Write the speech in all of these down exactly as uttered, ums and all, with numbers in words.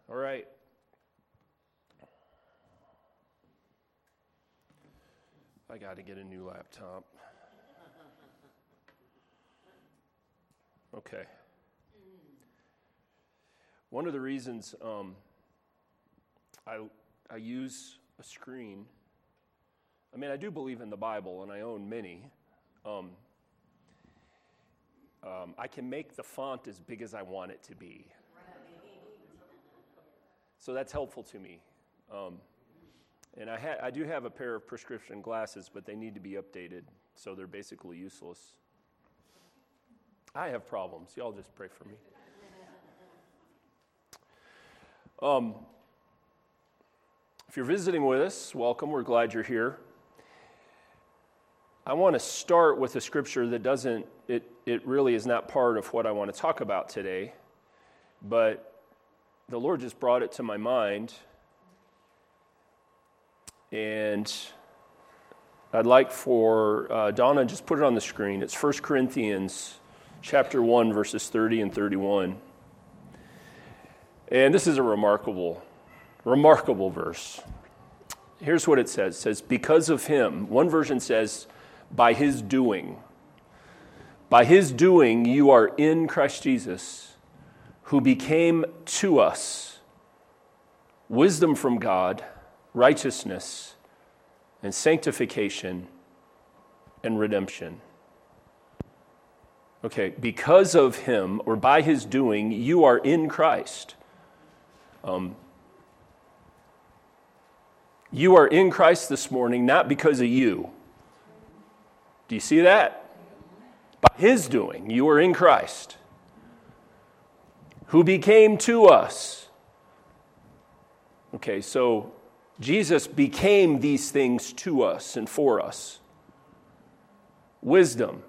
All right. I got to get a new laptop. Okay. One of the reasons um, I I use a screen, I mean, I do believe in the Bible, and I own many. Um, um, I can make the font as big as I want it to be. So that's helpful to me. Um, and I, ha- I do have a pair of prescription glasses, but they need to be updated, so they're basically useless. I have problems. Y'all just pray for me. Um, if you're visiting with us, welcome. We're glad you're here. I want to start with a scripture that doesn't, it, it really is not part of what I want to talk about today, but the Lord just brought it to my mind, and I'd like for uh, Donna, just put it on the screen. It's First Corinthians chapter one, verses thirty and thirty-one. And this is a remarkable, remarkable verse. Here's what it says. It says, because of him, one version says, by his doing. By his doing, you are in Christ Jesus, who became to us wisdom from God, righteousness, and sanctification, and redemption. Okay, because of him, or by his doing, you are in Christ. Um, you are in Christ this morning, not because of you. Do you see that? By his doing, you are in Christ, who became to us. Okay, so Jesus became these things to us and for us. Wisdom.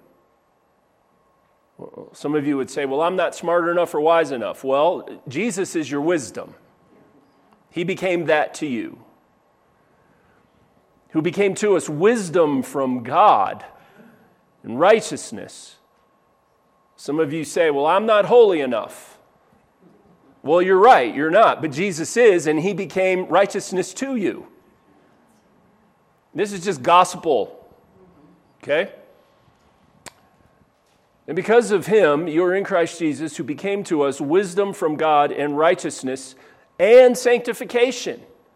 Some of you would say, well, I'm not smart enough or wise enough. Well, Jesus is your wisdom. He became that to you. Who became to us wisdom from God and righteousness. Some of you say, well, I'm not holy enough. Well, you're right, you're not, but Jesus is, and he became righteousness to you. This is just gospel, okay? And because of him, you are in Christ Jesus, who became to us wisdom from God and righteousness and sanctification.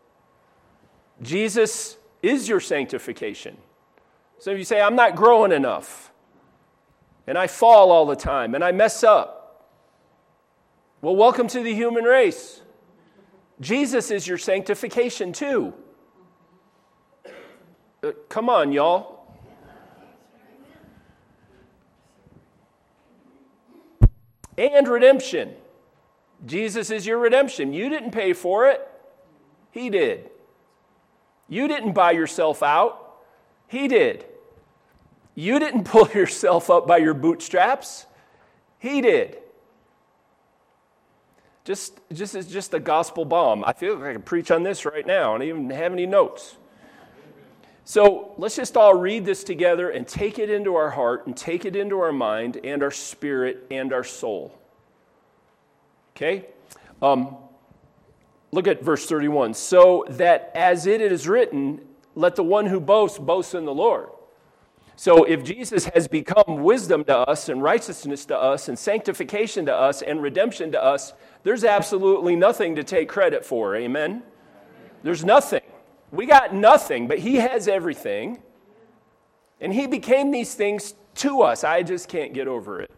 Jesus is your sanctification. Some of you say, I'm not growing enough, and I fall all the time, and I mess up. Well, welcome to the human race. Jesus is your sanctification too. Uh, come on, y'all. And redemption. Jesus is your redemption. You didn't pay for it. He did. You didn't buy yourself out. He did. You didn't pull yourself up by your bootstraps. He did. Just, just it's just a gospel bomb. I feel like I can preach on this right now. I don't even have any notes. So let's just all read this together and take it into our heart and take it into our mind and our spirit and our soul. Okay? Um, look at verse thirty-one. So that as it is written, let the one who boasts boast in the Lord. So if Jesus has become wisdom to us and righteousness to us and sanctification to us and redemption to us, there's absolutely nothing to take credit for, amen? There's nothing. We got nothing, but he has everything. And he became these things to us. I just can't get over it.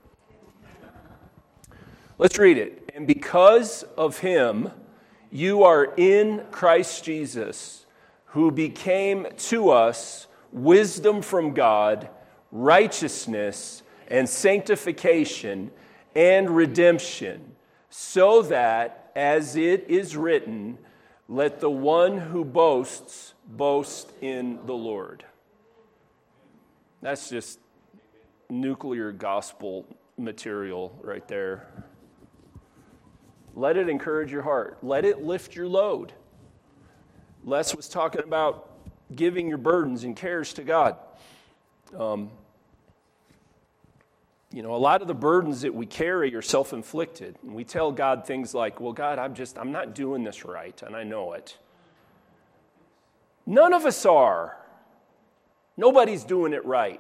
Let's read it. And because of him, you are in Christ Jesus, who became to us wisdom from God, righteousness, and sanctification, and redemption, so that, as it is written, let the one who boasts boast in the Lord. That's just nuclear gospel material right there. Let it encourage your heart. Let it lift your load. Les was talking about giving your burdens and cares to God. Um, You know, a lot of the burdens that we carry are self-inflicted. And we tell God things like, well, God, I'm just, I'm not doing this right, and I know it. None of us are. Nobody's doing it right.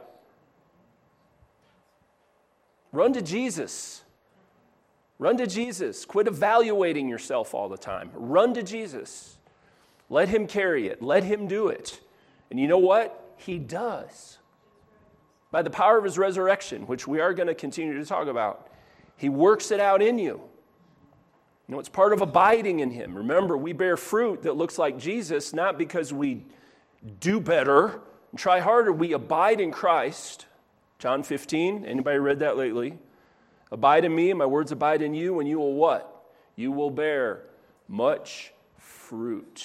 Run to Jesus. Run to Jesus. Quit evaluating yourself all the time. Run to Jesus. Let him carry it. Let him do it. And you know what? He does. By the power of his resurrection, which we are going to continue to talk about, he works it out in you. You know, it's part of abiding in him. Remember, we bear fruit that looks like Jesus, not because we do better and try harder. We abide in Christ. John fifteen, anybody read that lately? Abide in me, and my words abide in you, and you will what? You will bear much fruit.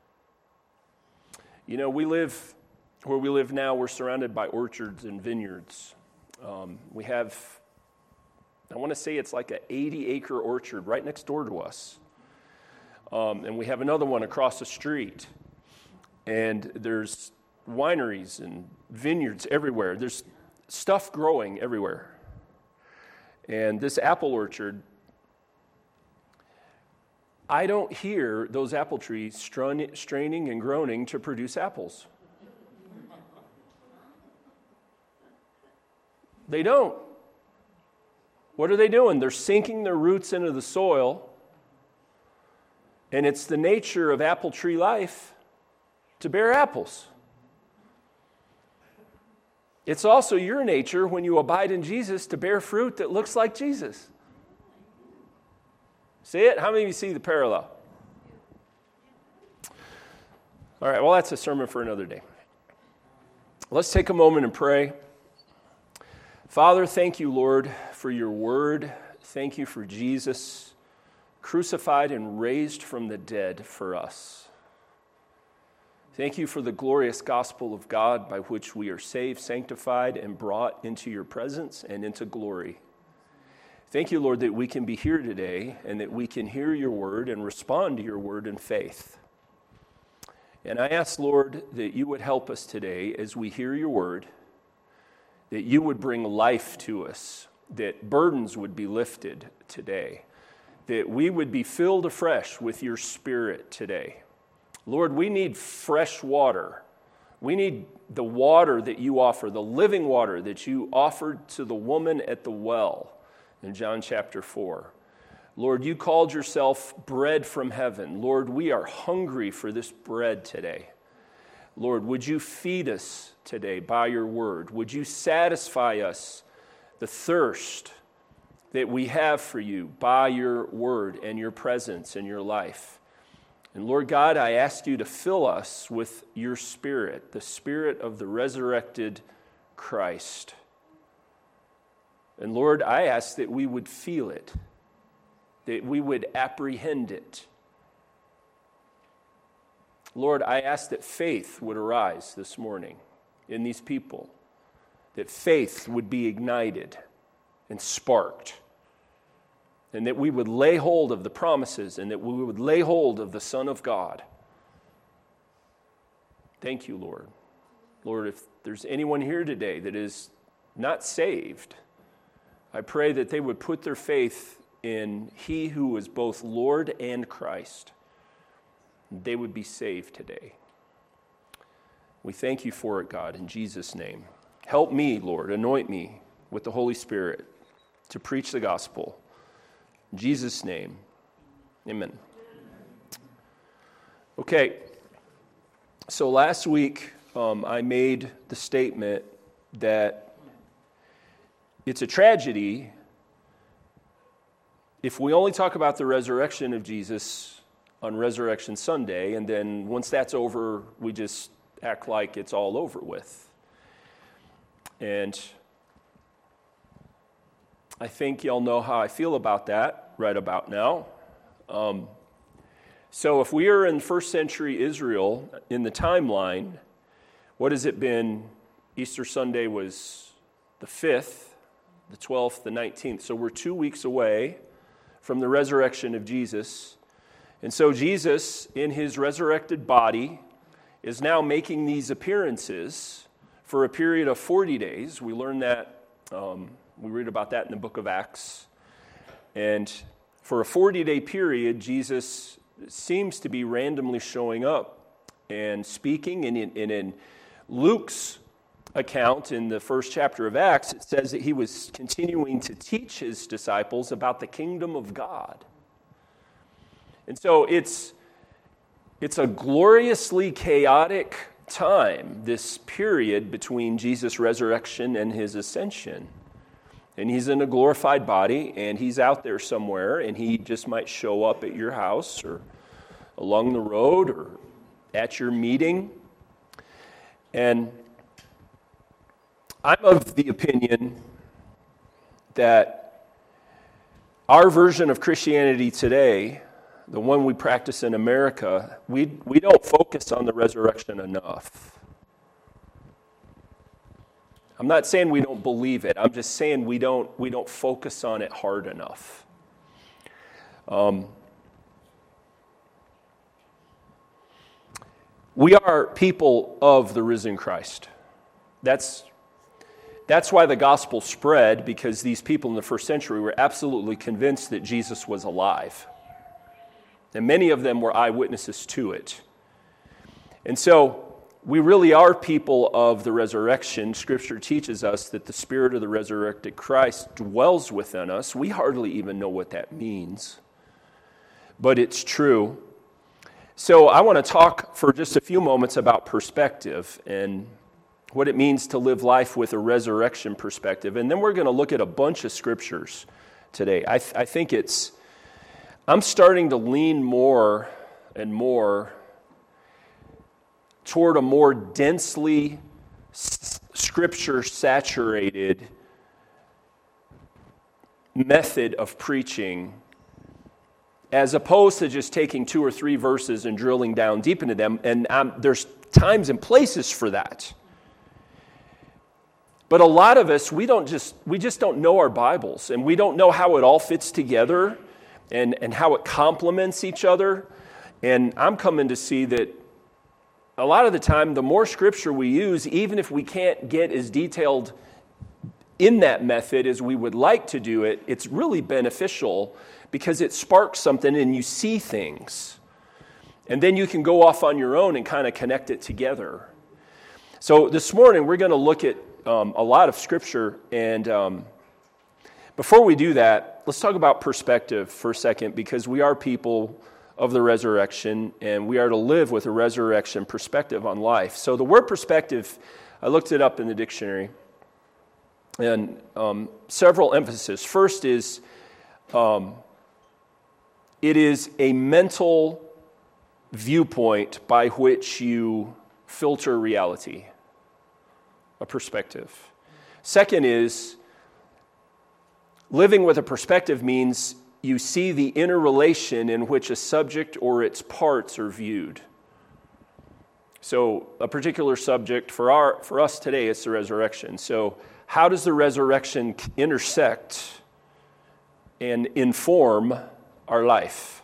You know, we live, where we live now, we're surrounded by orchards and vineyards. Um, we have, I want to say it's like an eighty acre orchard right next door to us. Um, and we have another one across the street. And there's wineries and vineyards everywhere. There's stuff growing everywhere. And this apple orchard, I don't hear those apple trees straining and groaning to produce apples. They don't. What are they doing? They're sinking their roots into the soil, and it's the nature of apple tree life to bear apples. It's also your nature, when you abide in Jesus, to bear fruit that looks like Jesus. See it? How many of you see the parallel? All right, well, that's a sermon for another day. Let's take a moment and pray. Father, thank you, Lord, for your word. Thank you for Jesus, crucified and raised from the dead for us. Thank you for the glorious gospel of God by which we are saved, sanctified, and brought into your presence and into glory. Thank you, Lord, that we can be here today and that we can hear your word and respond to your word in faith. And I ask, Lord, that you would help us today as we hear your word, that you would bring life to us, that burdens would be lifted today, that we would be filled afresh with your Spirit today. Lord, we need fresh water. We need the water that you offer, the living water that you offered to the woman at the well in John chapter four. Lord, you called yourself bread from heaven. Lord, we are hungry for this bread today. Lord, would you feed us today by your word? Would you satisfy us the thirst that we have for you by your word and your presence in your life? And Lord God, I ask you to fill us with your Spirit, the Spirit of the resurrected Christ. And Lord, I ask that we would feel it, that we would apprehend it. Lord, I ask that faith would arise this morning in these people, that faith would be ignited and sparked, and that we would lay hold of the promises and that we would lay hold of the Son of God. Thank you, Lord. Lord, if there's anyone here today that is not saved, I pray that they would put their faith in he who is both Lord and Christ. They would be saved today. We thank you for it, God, in Jesus' name. Help me, Lord, anoint me with the Holy Spirit to preach the gospel. In Jesus' name, amen. Okay, so last week um, I made the statement that it's a tragedy if we only talk about the resurrection of Jesus on Resurrection Sunday, and then once that's over, we just act like it's all over with. And I think y'all know how I feel about that right about now. Um, so if we are in first century Israel in the timeline, what has it been? Easter Sunday was the fifth, the twelfth, the nineteenth. So we're two weeks away from the resurrection of Jesus. And so Jesus, in his resurrected body, is now making these appearances for a period of forty days. We learned that um, We read about that in the book of Acts. And for a forty-day period, Jesus seems to be randomly showing up and speaking. And in, and in Luke's account in the first chapter of Acts, it says that he was continuing to teach his disciples about the kingdom of God. And so it's it's a gloriously chaotic time, this period between Jesus' resurrection and his ascension. And he's in a glorified body, and he's out there somewhere, and he just might show up at your house or along the road or at your meeting. And I'm of the opinion that our version of Christianity today, the one we practice in America, we we don't focus on the resurrection enough. I'm not saying we don't believe it. I'm just saying we don't we don't focus on it hard enough. Um, we are people of the risen Christ. That's that's why the gospel spread, because these people in the first century were absolutely convinced that Jesus was alive. And many of them were eyewitnesses to it. And so we really are people of the resurrection. Scripture teaches us that the Spirit of the resurrected Christ dwells within us. We hardly even know what that means, but it's true. So I want to talk for just a few moments about perspective and what it means to live life with a resurrection perspective. And then we're going to look at a bunch of scriptures today. I, th- I think it's, I'm starting to lean more and more toward a more densely s- scripture-saturated method of preaching, as opposed to just taking two or three verses and drilling down deep into them. And um, there's times and places for that. But a lot of us, we don't just we just don't know our Bibles, and we don't know how it all fits together and, and how it complements each other. And I'm coming to see that a lot of the time, the more scripture we use, even if we can't get as detailed in that method as we would like to do it, it's really beneficial because it sparks something and you see things. And then you can go off on your own and kind of connect it together. So this morning, we're going to look at um, a lot of scripture. And um, before we do that, let's talk about perspective for a second, because we are people of the resurrection, and we are to live with a resurrection perspective on life. So the word perspective, I looked it up in the dictionary, and um, several emphases. First is, um, it is a mental viewpoint by which you filter reality, a perspective. Second is, living with a perspective means you see the interrelation in which a subject or its parts are viewed. So a particular subject for our for us today is the resurrection. So how does the resurrection intersect and inform our life?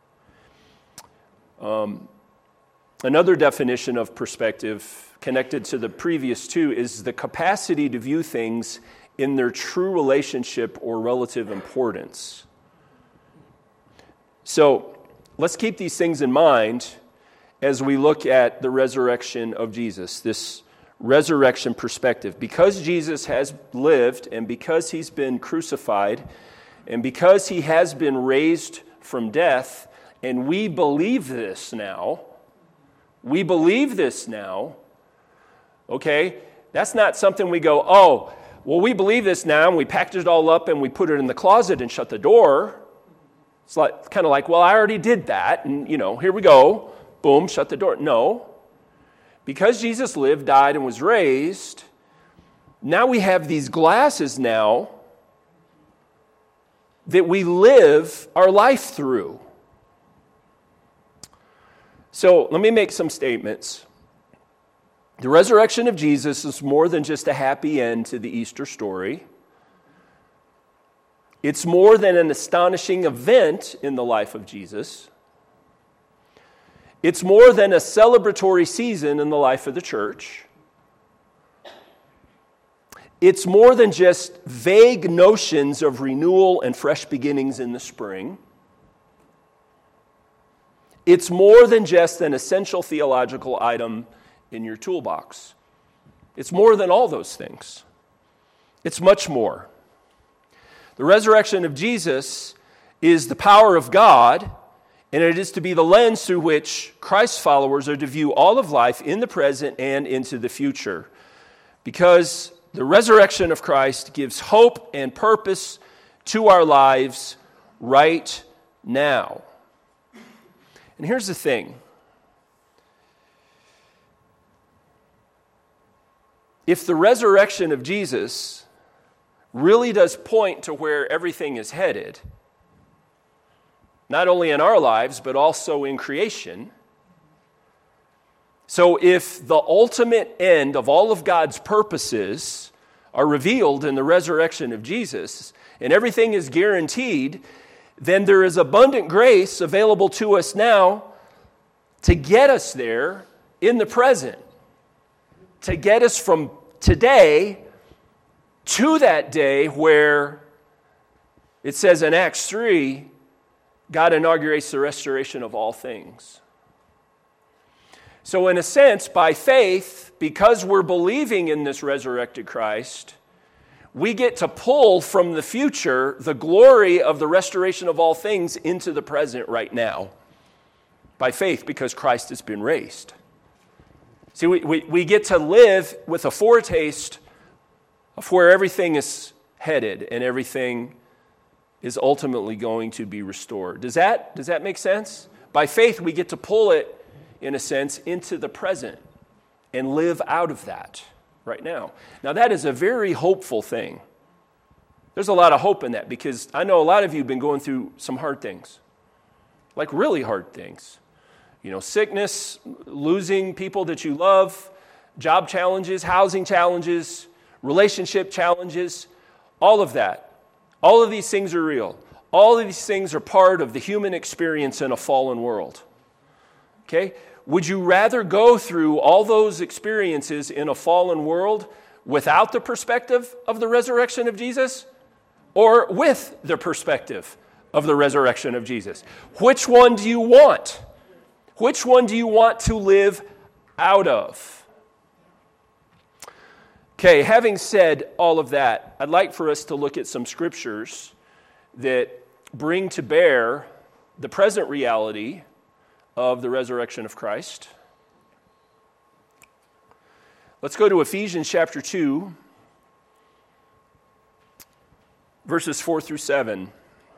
Um, another definition of perspective connected to the previous two is the capacity to view things in their true relationship or relative importance. So let's keep these things in mind as we look at the resurrection of Jesus, this resurrection perspective. Because Jesus has lived, and because he's been crucified, and because he has been raised from death, and we believe this now, we believe this now, okay? That's not something we go, oh, well, we believe this now, and we package it all up, and we put it in the closet and shut the door. It's like kind of like, well, I already did that, and, you know, here we go. Boom, shut the door. No. Because Jesus lived, died, and was raised, now we have these glasses now that we live our life through. So let me make some statements. The resurrection of Jesus is more than just a happy end to the Easter story. It's more than an astonishing event in the life of Jesus. It's more than a celebratory season in the life of the church. It's more than just vague notions of renewal and fresh beginnings in the spring. It's more than just an essential theological item in your toolbox. It's more than all those things. It's much more. The resurrection of Jesus is the power of God, and it is to be the lens through which Christ's followers are to view all of life in the present and into the future. Because the resurrection of Christ gives hope and purpose to our lives right now. And here's the thing. If the resurrection of Jesus really does point to where everything is headed, not only in our lives, but also in creation, so if the ultimate end of all of God's purposes are revealed in the resurrection of Jesus, and everything is guaranteed, then there is abundant grace available to us now to get us there in the present, to get us from today to that day where it says in Acts three, God inaugurates the restoration of all things. So in a sense, by faith, because we're believing in this resurrected Christ, we get to pull from the future the glory of the restoration of all things into the present right now. By faith, because Christ has been raised. See, we, we, we get to live with a foretaste of where everything is headed and everything is ultimately going to be restored. Does that, does that make sense? By faith, we get to pull it, in a sense, into the present and live out of that right now. Now, that is a very hopeful thing. There's a lot of hope in that because I know a lot of you have been going through some hard things, like really hard things. You know, sickness, losing people that you love, job challenges, housing challenges, relationship challenges, all of that. All of these things are real. All of these things are part of the human experience in a fallen world. Okay? Would you rather go through all those experiences in a fallen world without the perspective of the resurrection of Jesus or with the perspective of the resurrection of Jesus? Which one do you want? Which one do you want to live out of? Okay, having said all of that, I'd like for us to look at some scriptures that bring to bear the present reality of the resurrection of Christ. Let's go to Ephesians chapter two, verses four through seven.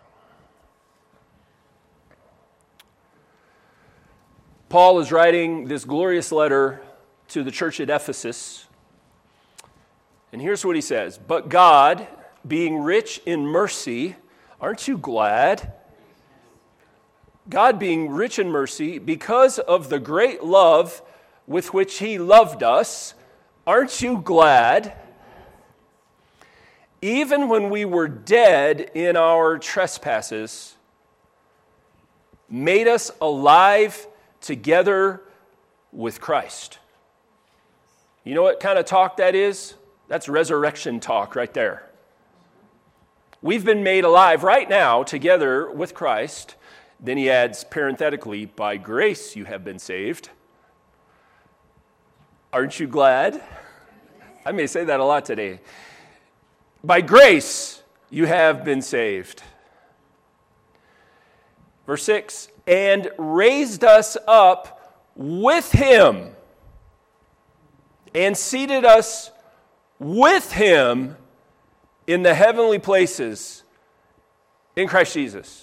Paul is writing this glorious letter to the church at Ephesus. And here's what he says. But God, being rich in mercy, aren't you glad? God being rich in mercy, because of the great love with which he loved us, aren't you glad? Even when we were dead in our trespasses, made us alive together with Christ. You know what kind of talk that is? That's resurrection talk right there. We've been made alive right now together with Christ. Then he adds parenthetically, by grace you have been saved. Aren't you glad? I may say that a lot today. By grace you have been saved. Verse six, and raised us up with him and seated us with him in the heavenly places in Christ Jesus.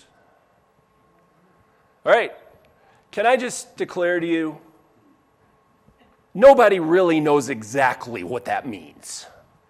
All right, can I just declare to you, nobody really knows exactly what that means.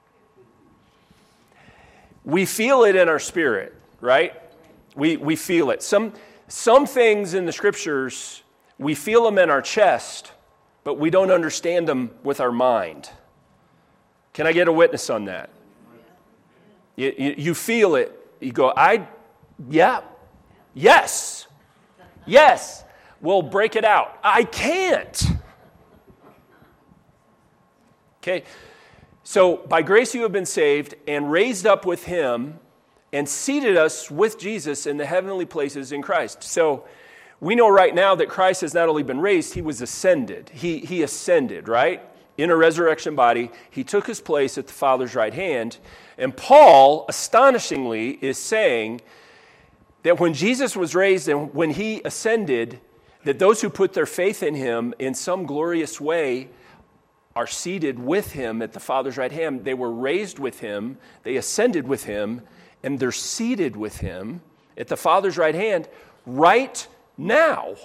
We feel it in our spirit, right? We we feel it. Some some things in the scriptures, we feel them in our chest, but we don't understand them with our mind. Can I get a witness on that? You, you, you feel it. You go, I, yeah, yes, yes. Well, break it out. I can't. Okay. So, by grace you have been saved and raised up with him and seated us with Jesus in the heavenly places in Christ. So, we know right now that Christ has not only been raised, he was ascended. He, he ascended, right? In a resurrection body. He took his place at the Father's right hand. And Paul, astonishingly, is saying that when Jesus was raised and when he ascended, that those who put their faith in him in some glorious way are seated with him at the Father's right hand. They were raised with him, they ascended with him, and they're seated with him at the Father's right hand right now.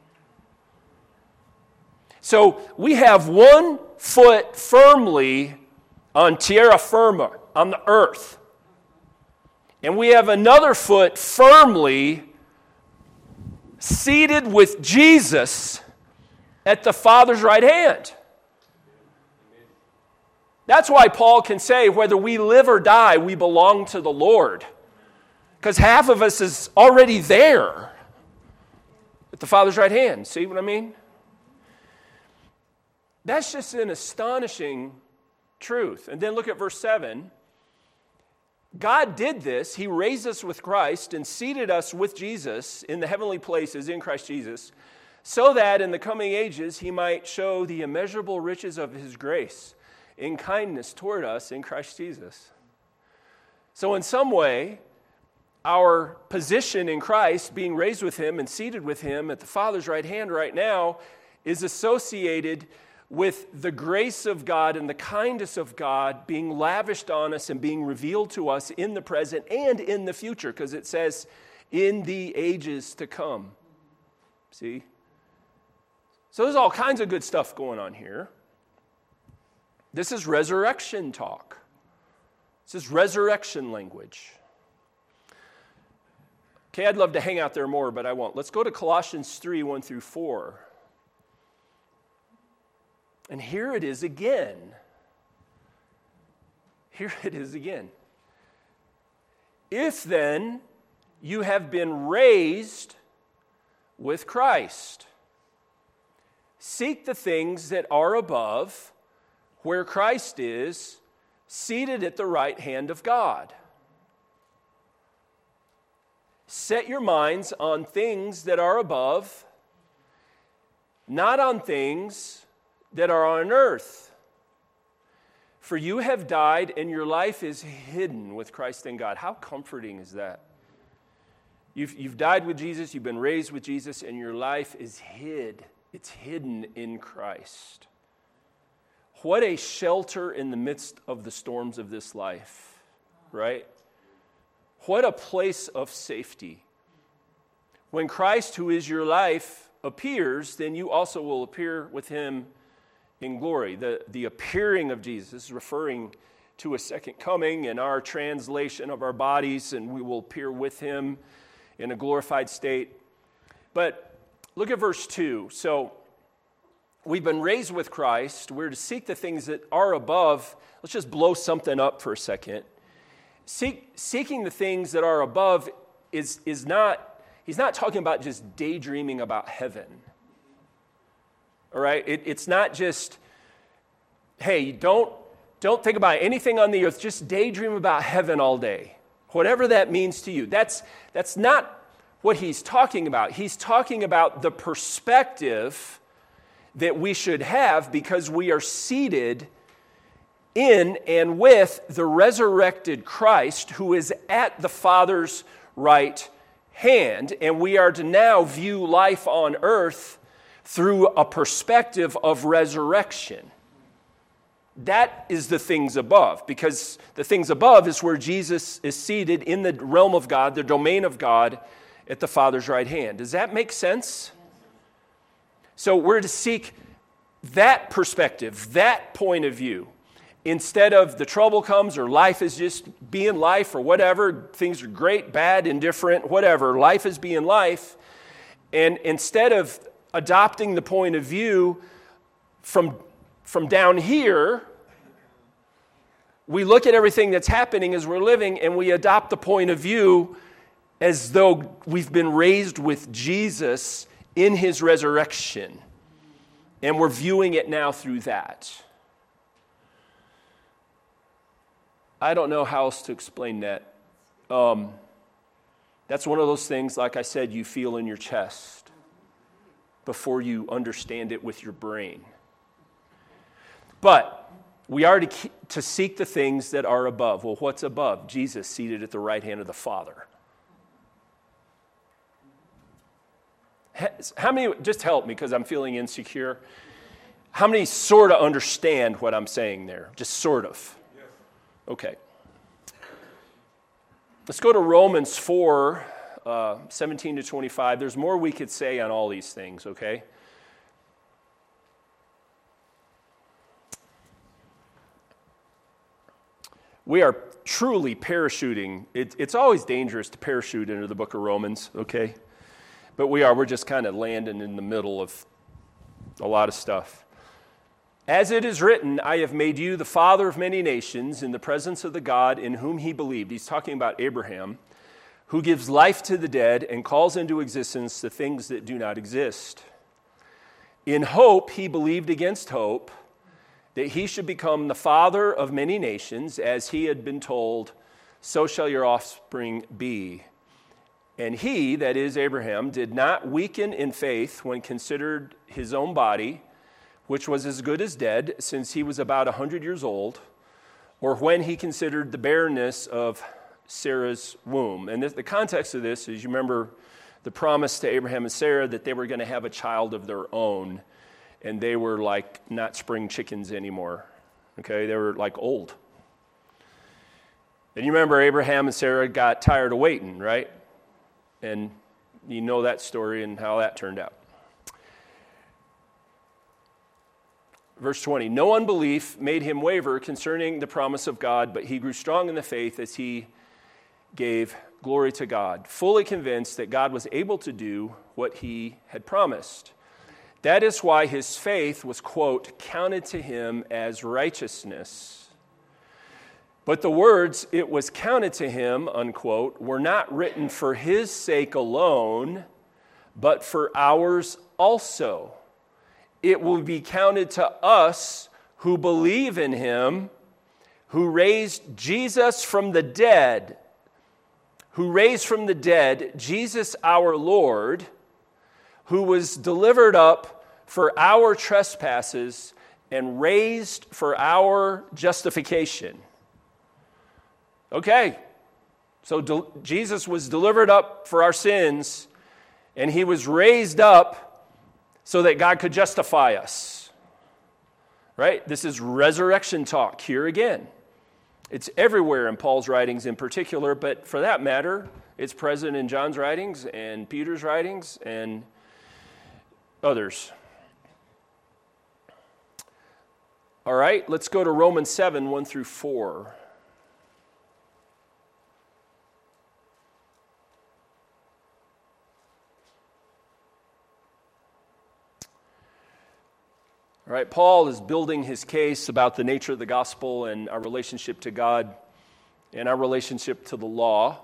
So we have one foot firmly on terra firma, on the earth. And we have another foot firmly seated with Jesus at the Father's right hand. That's why Paul can say, whether we live or die, we belong to the Lord. Because half of us is already there at the Father's right hand. See what I mean? That's just an astonishing truth. And then look at verse seven. God did this. He raised us with Christ and seated us with Jesus in the heavenly places in Christ Jesus, so that in the coming ages he might show the immeasurable riches of his grace in kindness toward us in Christ Jesus. So in some way, our position in Christ, being raised with him and seated with him at the Father's right hand right now, is associated with the grace of God and the kindness of God being lavished on us and being revealed to us in the present and in the future, because it says, in the ages to come. See? So there's all kinds of good stuff going on here. This is resurrection talk. This is resurrection language. Okay, I'd love to hang out there more, but I won't. Let's go to Colossians three, one through four. And here it is again. Here it is again. If then you have been raised with Christ, seek the things that are above, where Christ is, seated at the right hand of God. Set your minds on things that are above, not on things that are on earth. For you have died, and your life is hidden with Christ in God. How comforting is that? You've, you've died with Jesus, you've been raised with Jesus, and your life is hid. It's hidden in Christ. What a shelter in the midst of the storms of this life, right? What a place of safety. When Christ, who is your life, appears, then you also will appear with him in glory. The, the appearing of Jesus is referring to a second coming and our translation of our bodies, and we will appear with him in a glorified state. But look at verse two. So, we've been raised with Christ. We're to seek the things that are above. Let's just blow something up for a second. Seek, seeking the things that are above is, is not, he's not talking about just daydreaming about heaven. All right? It, it's not just, hey, don't, don't think about anything on the earth. Just daydream about heaven all day. Whatever that means to you. That's, that's not what he's talking about. He's talking about the perspective that we should have because we are seated in and with the resurrected Christ who is at the Father's right hand. And we are to now view life on earth through a perspective of resurrection. That is the things above, because the things above is where Jesus is seated in the realm of God, the domain of God, at the Father's right hand. Does that make sense? So we're to seek that perspective, that point of view. Instead of the trouble comes or life is just being life or whatever, things are great, bad, indifferent, whatever, life is being life. And instead of adopting the point of view from, from down here, we look at everything that's happening as we're living and we adopt the point of view as though we've been raised with Jesus in his resurrection. And we're viewing it now through that. I don't know how else to explain that. Um, that's one of those things, like I said, you feel in your chest before you understand it with your brain. But we are to, keep, to seek the things that are above. Well, what's above? Jesus seated at the right hand of the Father. How many, just help me because I'm feeling insecure. How many sort of understand what I'm saying there? Just sort of. Okay. Let's go to Romans four, uh, seventeen to twenty-five. There's more we could say on all these things, okay? We are truly parachuting. It, it's always dangerous to parachute into the book of Romans, okay? But we are. We're just kind of landing in the middle of a lot of stuff. As it is written, I have made you the father of many nations in the presence of the God in whom he believed. He's talking about Abraham, who gives life to the dead and calls into existence the things that do not exist. In hope, he believed against hope that he should become the father of many nations, as he had been told, so shall your offspring be. And he, that is Abraham, did not weaken in faith when considered his own body, which was as good as dead, since he was about a hundred years old, or when he considered the barrenness of Sarah's womb. And the context of this is, you remember the promise to Abraham and Sarah that they were going to have a child of their own, and they were like not spring chickens anymore. Okay, they were like old. And you remember Abraham and Sarah got tired of waiting, right? And you know that story and how that turned out. Verse twenty, no unbelief made him waver concerning the promise of God, but he grew strong in the faith as he gave glory to God, fully convinced that God was able to do what he had promised. That is why his faith was, quote, counted to him as righteousness. But the words, it was counted to him, unquote, were not written for his sake alone, but for ours also. It will be counted to us who believe in him, who raised Jesus from the dead, who raised from the dead Jesus our Lord, who was delivered up for our trespasses and raised for our justification. Okay, so de- Jesus was delivered up for our sins, and he was raised up so that God could justify us. Right? This is resurrection talk here again. It's everywhere in Paul's writings in particular, but for that matter, it's present in John's writings and Peter's writings and others. All right, let's go to Romans seven, one through four. All right, Paul is building his case about the nature of the gospel and our relationship to God and our relationship to the law.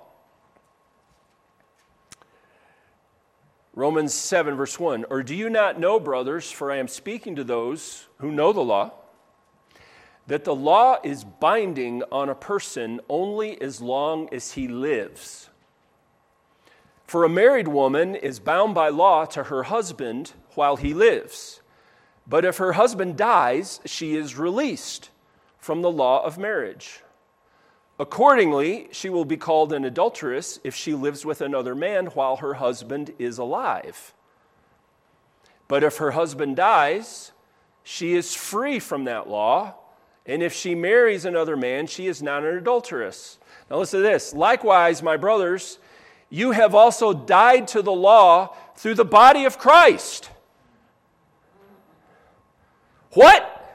Romans seven, verse one, or do you not know, brothers, for I am speaking to those who know the law, that the law is binding on a person only as long as he lives. For a married woman is bound by law to her husband while he lives. But if her husband dies, she is released from the law of marriage. Accordingly, she will be called an adulteress if she lives with another man while her husband is alive. But if her husband dies, she is free from that law, and if she marries another man, she is not an adulteress. Now listen to this. Likewise, my brothers, you have also died to the law through the body of Christ. What?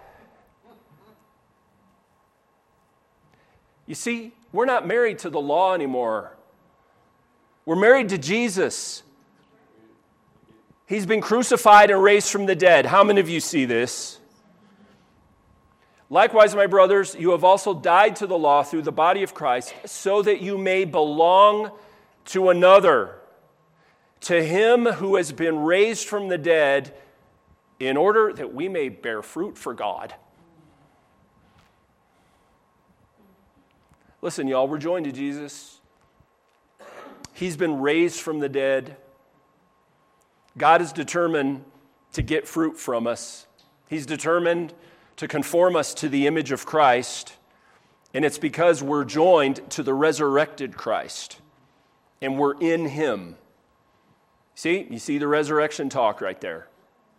You see, we're not married to the law anymore. We're married to Jesus. He's been crucified and raised from the dead. How many of you see this? Likewise, my brothers, you have also died to the law through the body of Christ, so that you may belong to another, to him who has been raised from the dead, in order that we may bear fruit for God. Listen, y'all, we're joined to Jesus. He's been raised from the dead. God is determined to get fruit from us. He's determined to conform us to the image of Christ. And it's because we're joined to the resurrected Christ. And we're in Him. See? You see the resurrection talk right there.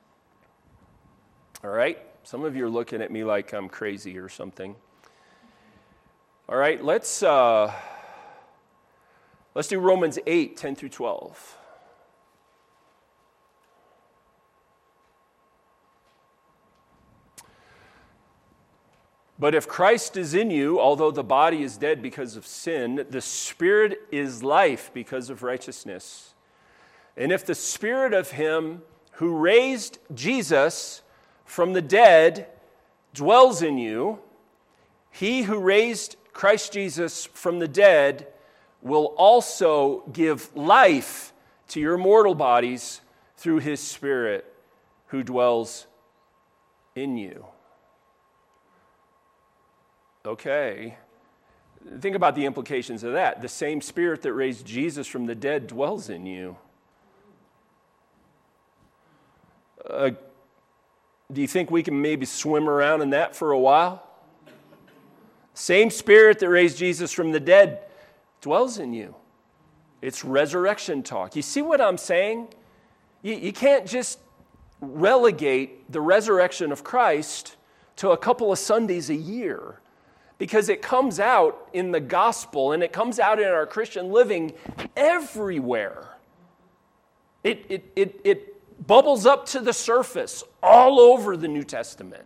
All right? Some of you are looking at me like I'm crazy or something. All right, let's uh, let's do Romans eight, ten through twelve. But if Christ is in you, although the body is dead because of sin, the Spirit is life because of righteousness. And if the Spirit of Him who raised Jesus from the dead dwells in you, He who raised Christ Jesus from the dead will also give life to your mortal bodies through His Spirit who dwells in you. Okay. Think about the implications of that. The same Spirit that raised Jesus from the dead dwells in you. Uh, do you think we can maybe swim around in that for a while? Same Spirit that raised Jesus from the dead dwells in you. It's resurrection talk. You see what I'm saying? You, you can't just relegate the resurrection of Christ to a couple of Sundays a year, because it comes out in the gospel and it comes out in our Christian living everywhere. It, it, it, it bubbles up to the surface all over the New Testament.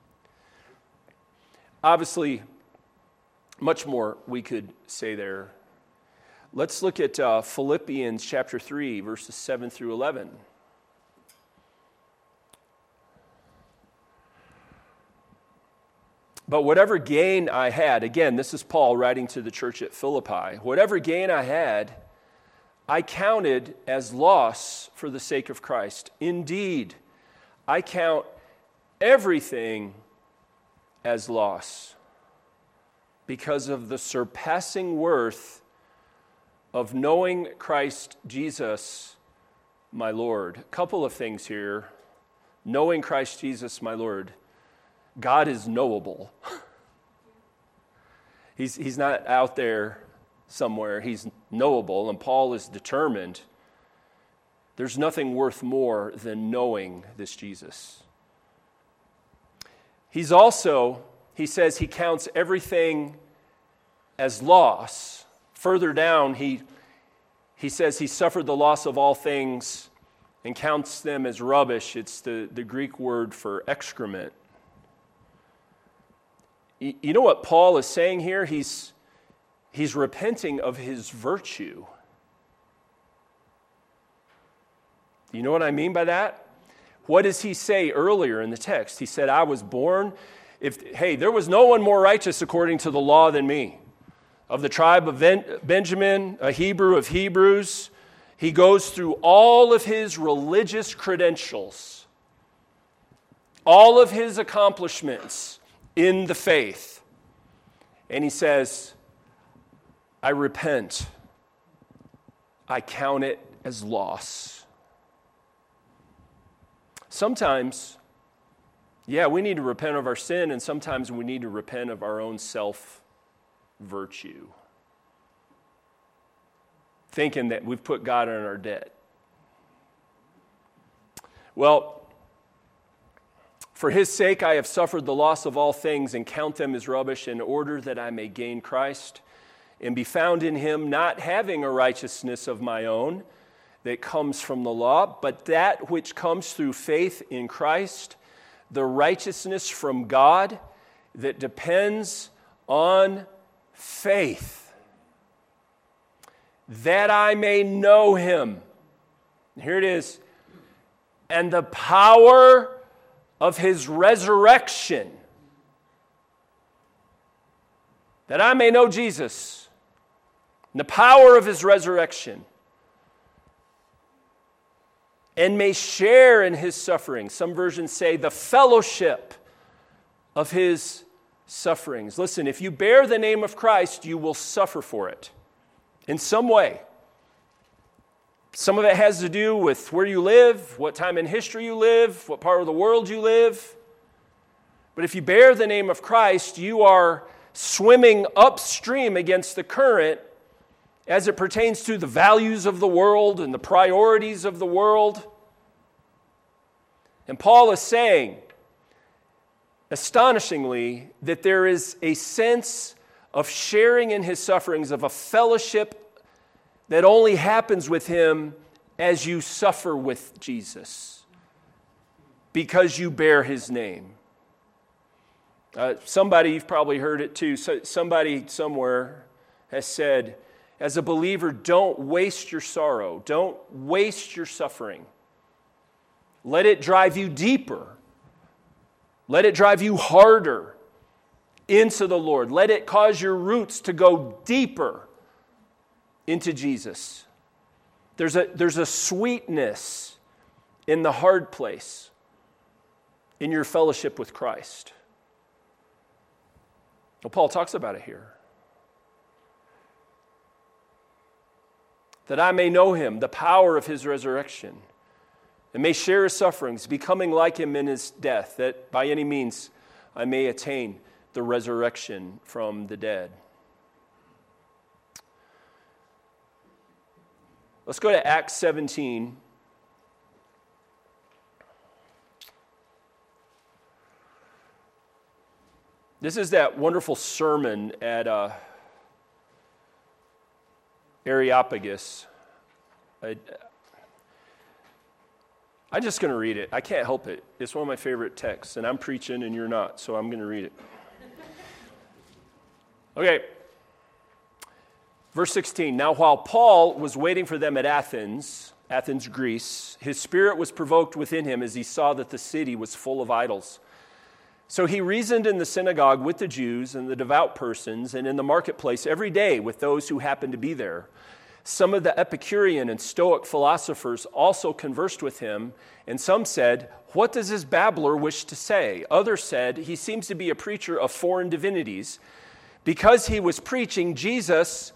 Obviously, much more we could say there. Let's look at uh, Philippians chapter three, verses seven through eleven. But whatever gain I had, again, this is Paul writing to the church at Philippi, whatever gain I had, I counted as loss for the sake of Christ. Indeed, I count everything as loss, because of the surpassing worth of knowing Christ Jesus, my Lord. A couple of things here. Knowing Christ Jesus, my Lord. God is knowable. he's, he's not out there somewhere. He's knowable, and Paul is determined. There's nothing worth more than knowing this Jesus. He's also... He says he counts everything as loss. Further down, he, he says he suffered the loss of all things and counts them as rubbish. It's the, the Greek word for excrement. You, you know what Paul is saying here? He's, he's repenting of his virtue. You know what I mean by that? What does he say earlier in the text? He said, I was born... If, hey, there was no one more righteous according to the law than me. Of the tribe of ben, Benjamin, a Hebrew of Hebrews, he goes through all of his religious credentials, all of his accomplishments in the faith. And he says, I repent. I count it as loss. Sometimes... Yeah, we need to repent of our sin, and sometimes we need to repent of our own self-virtue. Thinking that we've put God in our debt. Well, for His sake I have suffered the loss of all things and count them as rubbish in order that I may gain Christ and be found in Him, not having a righteousness of my own that comes from the law, but that which comes through faith in Christ, the righteousness from God that depends on faith, that I may know Him. Here it is. And the power of His resurrection, that I may know Jesus, and the power of His resurrection, and may share in His suffering. Some versions say the fellowship of His sufferings. Listen, if you bear the name of Christ, you will suffer for it in some way. Some of it has to do with where you live, what time in history you live, what part of the world you live. But if you bear the name of Christ, you are swimming upstream against the current as it pertains to the values of the world and the priorities of the world. And Paul is saying, astonishingly, that there is a sense of sharing in his sufferings, of a fellowship that only happens with him as you suffer with Jesus, because you bear his name. Uh, somebody, you've probably heard it too, so somebody somewhere has said, as a believer, don't waste your sorrow. Don't waste your suffering. Let it drive you deeper. Let it drive you harder into the Lord. Let it cause your roots to go deeper into Jesus. There's a, there's a sweetness in the hard place, in your fellowship with Christ. Well, Paul talks about it here. That I may know him, the power of his resurrection, and may share his sufferings, becoming like him in his death, that by any means I may attain the resurrection from the dead. Let's go to Acts seventeen. This is that wonderful sermon at uh, Areopagus. I, I'm just going to read it. I can't help it. It's one of my favorite texts, and I'm preaching and you're not, so I'm going to read it. Okay. Verse sixteen, now while Paul was waiting for them at Athens, Athens, Greece, his spirit was provoked within him as he saw that the city was full of idols. So he reasoned in the synagogue with the Jews and the devout persons, and in the marketplace every day with those who happened to be there. Some of the Epicurean and Stoic philosophers also conversed with him, and some said, what does this babbler wish to say? Others said, he seems to be a preacher of foreign divinities, because he was preaching Jesus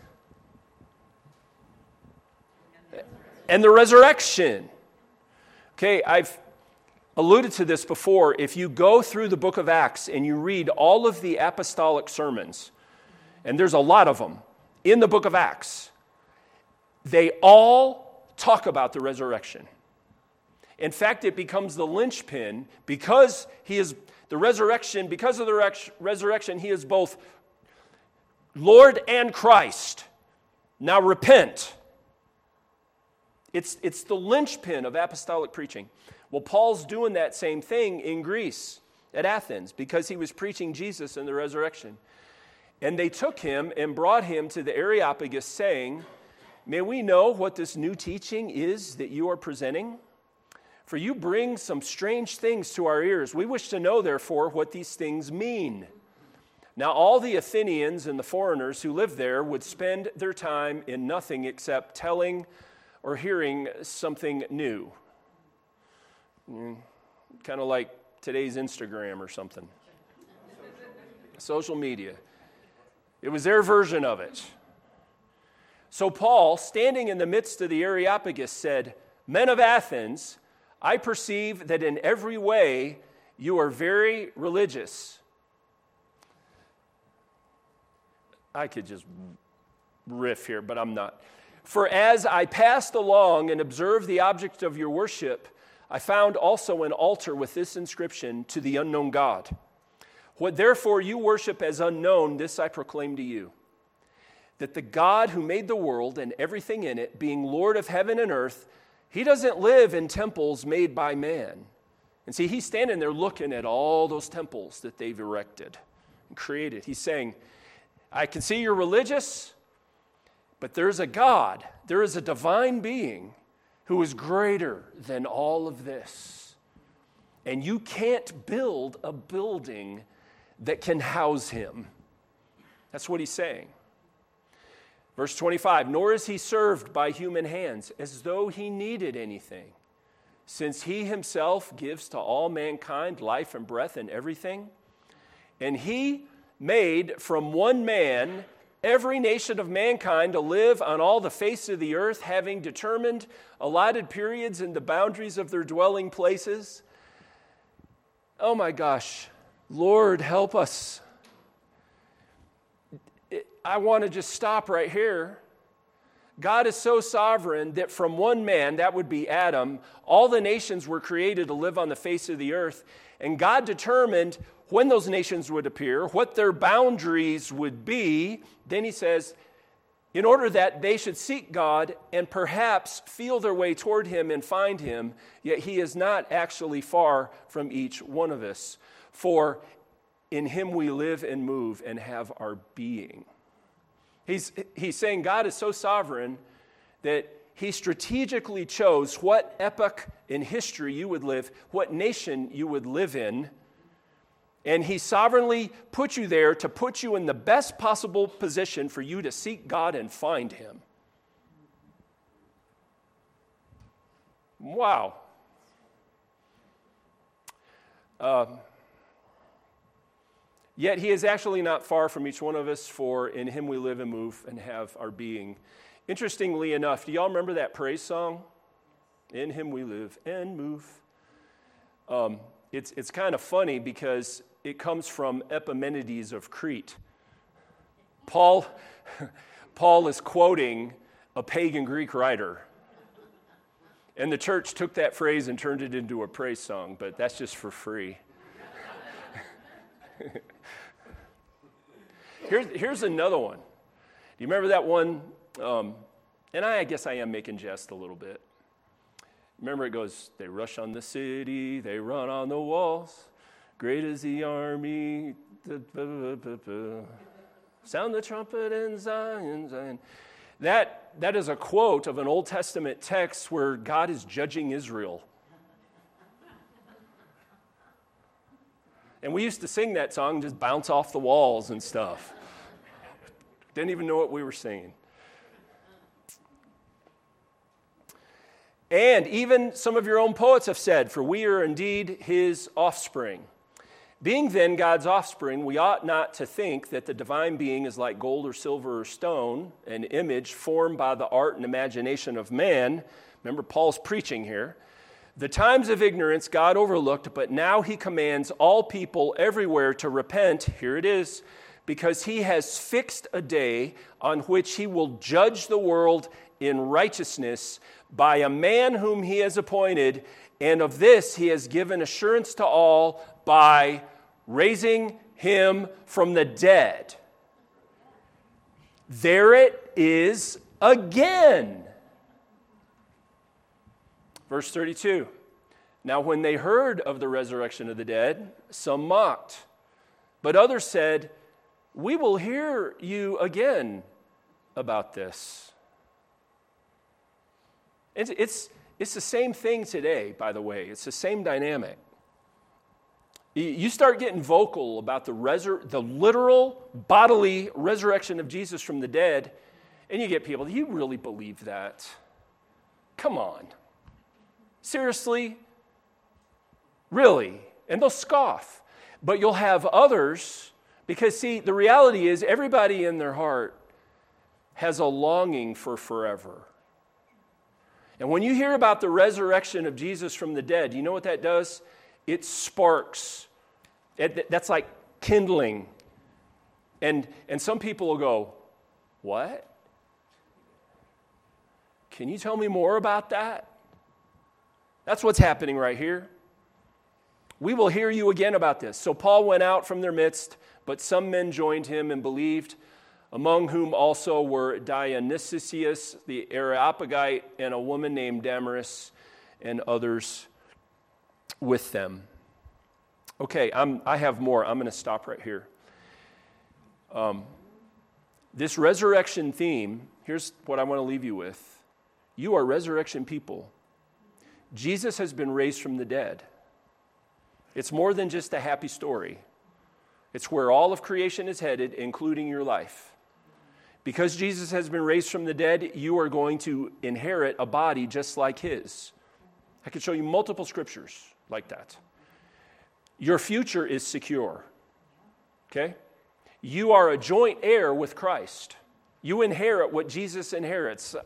and the resurrection. Okay, I've alluded to this before. If you go through the book of Acts and you read all of the apostolic sermons, and there's a lot of them in the book of Acts, they all talk about the resurrection. In fact, it becomes the linchpin because he is the resurrection, because of the res- resurrection, he is both Lord and Christ. Now repent. It's, it's the linchpin of apostolic preaching. Well, Paul's doing that same thing in Greece at Athens because he was preaching Jesus and the resurrection. And they took him and brought him to the Areopagus, saying, may we know what this new teaching is that you are presenting? For you bring some strange things to our ears. We wish to know, therefore, what these things mean. Now all the Athenians and the foreigners who lived there would spend their time in nothing except telling or hearing something new. Mm, kind of like today's Instagram or something. Social media. It was their version of it. So Paul, standing in the midst of the Areopagus, said, men of Athens, I perceive that in every way you are very religious. I could just riff here, but I'm not. For as I passed along and observed the object of your worship, I found also an altar with this inscription, to the unknown God. What therefore you worship as unknown, this I proclaim to you, that the God who made the world and everything in it, being Lord of heaven and earth, he doesn't live in temples made by man. And see, he's standing there looking at all those temples that they've erected and created. He's saying, I can see you're religious, but there's a God, there is a divine being who is greater than all of this. And you can't build a building that can house him. That's what he's saying. Verse twenty-five, nor is he served by human hands as though he needed anything, since he himself gives to all mankind life and breath and everything. And he made from one man every nation of mankind to live on all the face of the earth, having determined allotted periods and the boundaries of their dwelling places. Oh my gosh, Lord, help us. I want to just stop right here. God is so sovereign that from one man, that would be Adam, all the nations were created to live on the face of the earth. And God determined when those nations would appear, what their boundaries would be. Then he says, in order that they should seek God and perhaps feel their way toward him and find him, yet he is not actually far from each one of us. For in him we live and move and have our being. He's, he's saying God is so sovereign that he strategically chose what epoch in history you would live, what nation you would live in, and he sovereignly put you there to put you in the best possible position for you to seek God and find him. Wow. Um, Yet he is actually not far from each one of us, for in him we live and move and have our being. Interestingly enough, do y'all remember that praise song? In him we live and move. Um, it's it's kind of funny because it comes from Epimenides of Crete. Paul, Paul is quoting a pagan Greek writer. And the church took that phrase and turned it into a praise song, but that's just for free. Here's, here's another one. Do you remember that one? Um, and I, I guess I am making jest a little bit. Remember it goes, they rush on the city, they run on the walls. Great is the army. Da, da, da, da, da. Sound the trumpet in Zion, Zion. That, that is a quote of an Old Testament text where God is judging Israel. And we used to sing that song, just bounce off the walls and stuff. Didn't even know what we were singing. And even some of your own poets have said, for we are indeed his offspring. Being then God's offspring, we ought not to think that the divine being is like gold or silver or stone, an image formed by the art and imagination of man. Remember, Paul's preaching here. The times of ignorance God overlooked, but now he commands all people everywhere to repent. Here it is. Because he has fixed a day on which he will judge the world in righteousness by a man whom he has appointed, and of this he has given assurance to all by raising him from the dead. There it is again. Verse thirty-two, now when they heard of the resurrection of the dead, some mocked, but others said, we will hear you again about this. It's, it's, it's the same thing today, by the way. It's the same dynamic. You start getting vocal about the, resur- the literal bodily resurrection of Jesus from the dead, and you get people, do you really believe that? Come on. Seriously? Really? And they'll scoff. But you'll have others, because see, the reality is everybody in their heart has a longing for forever. And when you hear about the resurrection of Jesus from the dead, you know what that does? It sparks. It, that's like kindling. And, and some people will go, what? Can you tell me more about that? That's what's happening right here. We will hear you again about this. So Paul went out from their midst, but some men joined him and believed, among whom also were Dionysius the Areopagite and a woman named Damaris and others with them. Okay, I'm, I have more. I'm going to stop right here. Um, this resurrection theme, here's what I want to leave you with. You are resurrection people. Jesus has been raised from the dead. It's more than just a happy story. It's where all of creation is headed, including your life. Because Jesus has been raised from the dead, you are going to inherit a body just like his. I could show you multiple scriptures like that. Your future is secure. Okay? You are a joint heir with Christ. You inherit what Jesus inherits.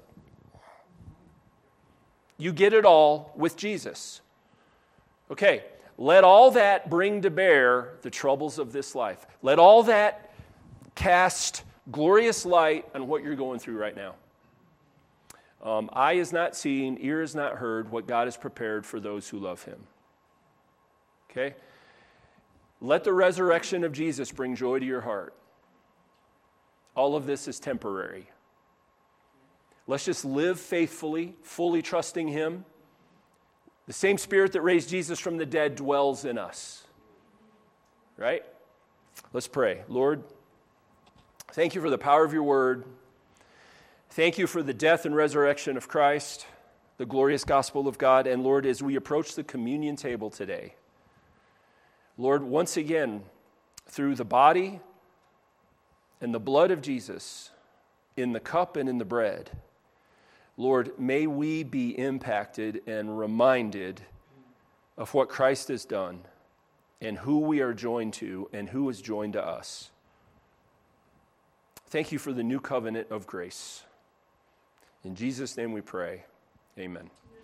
You get it all with Jesus. Okay, let all that bring to bear the troubles of this life. Let all that cast glorious light on what you're going through right now. Um, eye is not seen, ear is not heard, what God has prepared for those who love him. Okay? Let the resurrection of Jesus bring joy to your heart. All of this is temporary. Let's just live faithfully, fully trusting him. The same Spirit that raised Jesus from the dead dwells in us. Right? Let's pray. Lord, thank you for the power of your word. Thank you for the death and resurrection of Christ, the glorious gospel of God. And Lord, as we approach the communion table today, Lord, once again, through the body and the blood of Jesus, in the cup and in the bread, Lord, may we be impacted and reminded of what Christ has done and who we are joined to and who is joined to us. Thank you for the new covenant of grace. In Jesus' name we pray. Amen.